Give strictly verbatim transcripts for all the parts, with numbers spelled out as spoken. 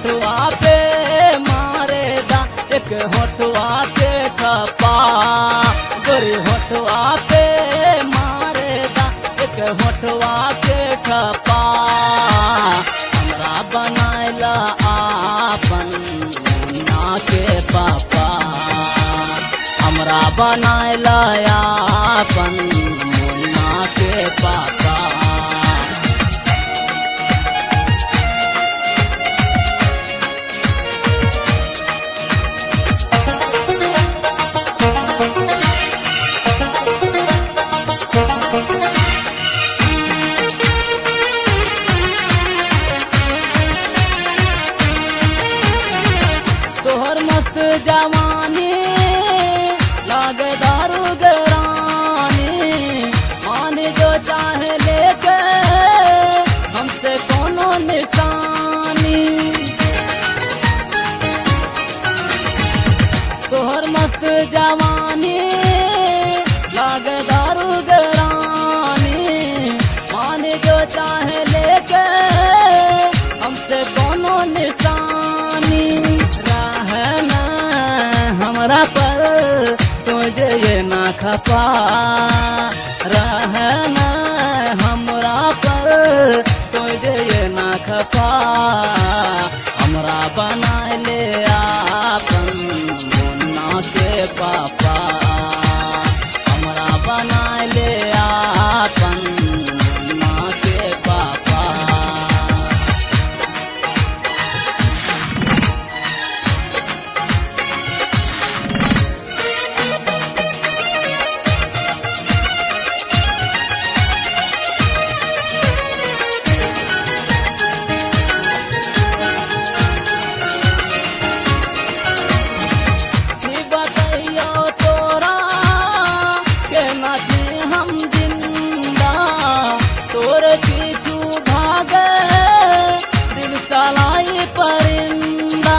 होठुआ पे मारेदा एक होठुआ के ठप्पा गोरी होठुआ पे मारेदा एक होठुआ के ठप्पा हमरा बनायला आपन मुन्ना के पापा हमरा बनायला आपन मुन्ना के पापा तोहर मस्त जवानी लागे दारू गरानी मान जो चाहे लेके हमसे कोनो निशानी तोहर मस्त जवानी लागे दारू गरानी मान जो चाहे लेके हमसे कोनो निशानी रहना हमरा पर तुझे ये ना खपा रहना हमरा पर तुझे ये ना खपा हमरा बना ले आपन मुन्ना के पापा हमरा बना ले आपन मुन्ना के पापा हम जिंदा तोरे पीछू भागे दिल सलाई परिंदा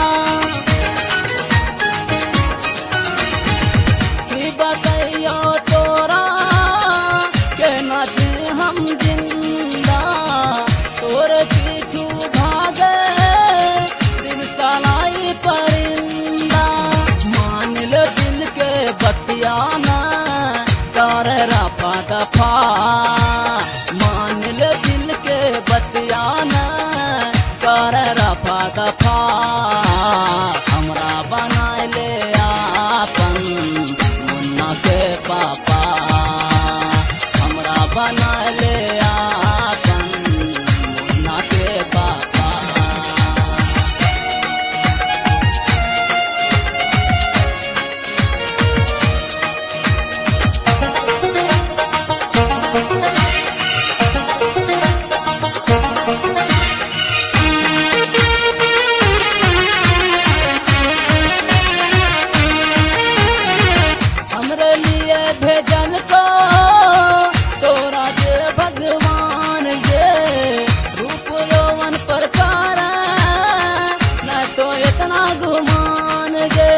बतैयो तोरा के नाचे हम जिंदा तोरे पीछू भागे दिल सलाई परिंदा मान लो दिल के बतियाना करे रफा दफा मान ले दिल के बतियाना करे रफा दफा हमरा बना ले आपन मुन्ना के पापा हमरा बना ले आपन मुन्ना के पापा हमरे लिए भेजन को तोरा जे भगवान जे रूप यौवन प्रकार न तो इतना गुमान गे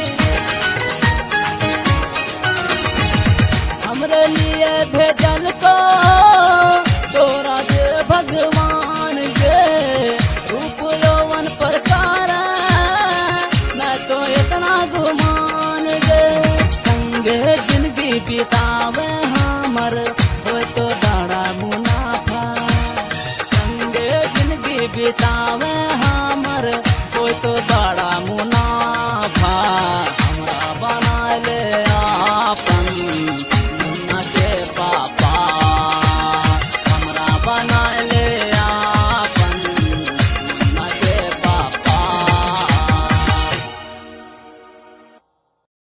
हमरे लिए भेजन को तोरा जे भगवान जे रूप यौवन प्रकार न तो इतना गुमान गे संगे जिंदगी बितावे हमर हो तो बड़ा मुनाफा संगे जिंदगी बितावे हमर हो तो बड़ा